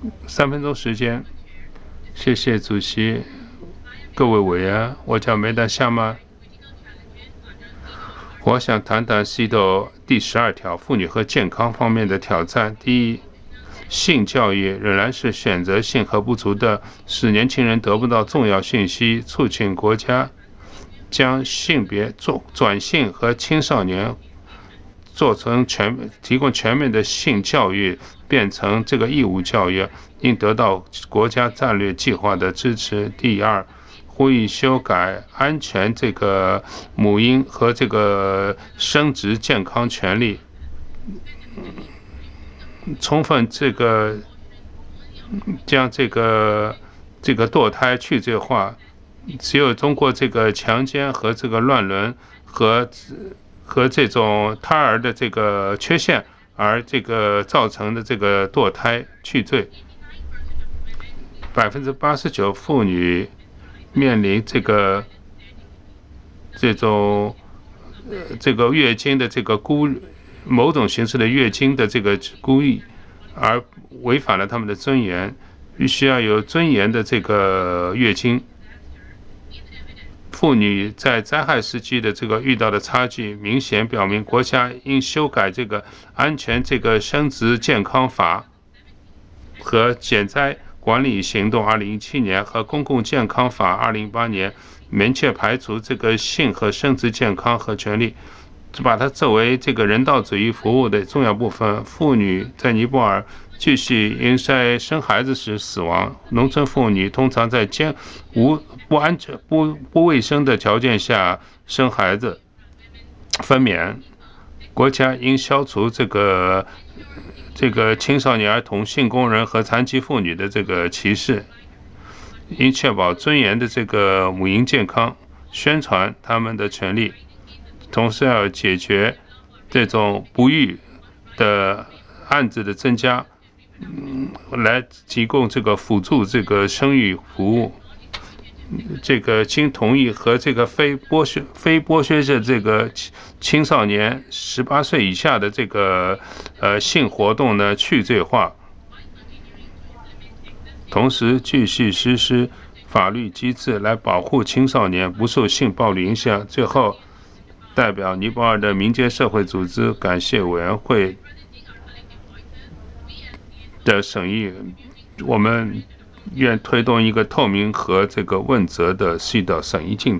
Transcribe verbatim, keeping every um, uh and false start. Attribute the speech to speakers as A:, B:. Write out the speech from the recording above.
A: 三分钟时间。谢谢主席，各位委员，我叫梅达夏曼。我想谈谈西斗第十二条妇女和健康方面的挑战。第一，性教育仍然是选择性和不足的，使年轻人得不到重要信息，促进国家将性别做转性和青少年做成全提供全面的性教育变成这个义务教育，应得到国家战略计划的支持。第二，呼吁修改安全这个母婴和这个生殖健康权利，充分这个将这个这个堕胎去罪化。只有通过这个强奸和这个乱伦和和这种胎儿的这个缺陷而这个造成的这个堕胎去罪。百分之八十九妇女面临这个这种呃这个月经的这个孤某种形式的月经的这个孤立，而违反了他们的尊严。必须要有尊严的这个月经。妇女在灾害时期的这个遇到的差距，明显表明国家应修改这个安全这个生殖健康法和减灾管理行动二零一七年和公共健康法二零一八年，明确排除这个性和生殖健康和权利，把它作为这个人道主义服务的重要部分。妇女在尼泊尔继续因在生孩子时死亡。农村妇女通常在艰无不安全、不不卫生的条件下生孩子、分娩。国家应消除这个这个青少年儿童、性工人和残疾妇女的这个歧视，应确保尊严的这个母婴健康，宣传他们的权利，同时要解决这种不育的案子的增加，嗯，来提供这个辅助这个生育服务。这个经同意和这个非剥削非剥削的这个青少年十八岁以下的这个呃性活动呢去罪化，同时继续实施法律机制来保护青少年不受性暴力影响。最后，代表尼泊尔的民间社会组织感谢委员会的审议，我们愿推动一个透明和这个问责的系的审议进程。